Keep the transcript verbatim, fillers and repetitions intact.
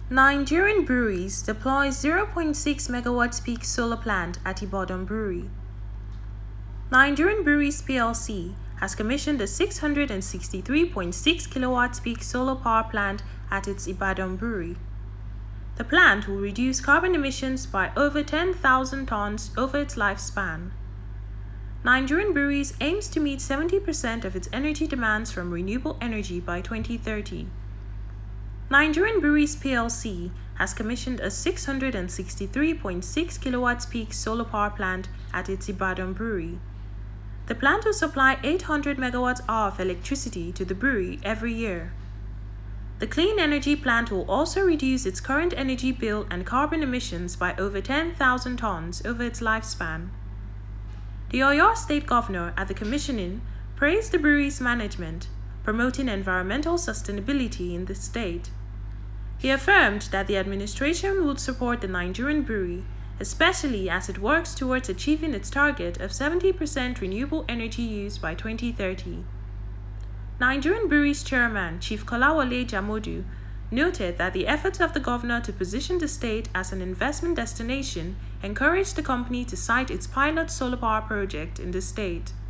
Nigerian breweries deploy zero point six megawatts peak solar plant at Ibadan Brewery. Nigerian Breweries P L C has commissioned a six hundred sixty-three point six kilowatts peak solar power plant at its Ibadan Brewery. The plant will reduce carbon emissions by over ten thousand tons over its lifespan. Nigerian Breweries aims to meet seventy percent of its energy demands from renewable energy by twenty thirty. Nigerian Breweries P L C has commissioned a six hundred sixty-three point six kilowatts peak solar power plant at its Ibadan Brewery. The plant will supply eight hundred megawatt hour of electricity to the brewery every year. The clean energy plant will also reduce its current energy bill and carbon emissions by over ten thousand tons over its lifespan. The Oyo State Governor at the commissioning praised the brewery's management, promoting environmental sustainability in the state. He affirmed that the administration would support the Nigerian brewery, especially as it works towards achieving its target of seventy percent renewable energy use by twenty thirty. Nigerian Breweries Chairman Chief Kolawole Jamodu noted that the efforts of the governor to position the state as an investment destination encouraged the company to site its pilot solar power project in the state.